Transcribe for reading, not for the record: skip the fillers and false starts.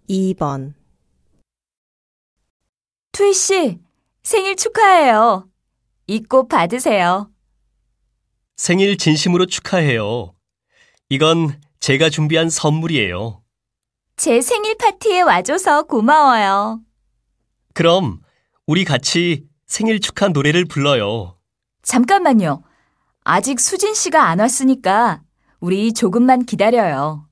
2번. 투이 씨, 생일 축하해요. 이 꽃 받으세요. 생일 진심으로 축하해요. 이건 제가 준비한 선물이에요. 제 생일 파티에 와줘서 고마워요. 그럼 우리 같이 생일 축하 노래를 불러요. 잠깐만요. 아직 수진 씨가 안 왔으니까 우리 조금만 기다려요.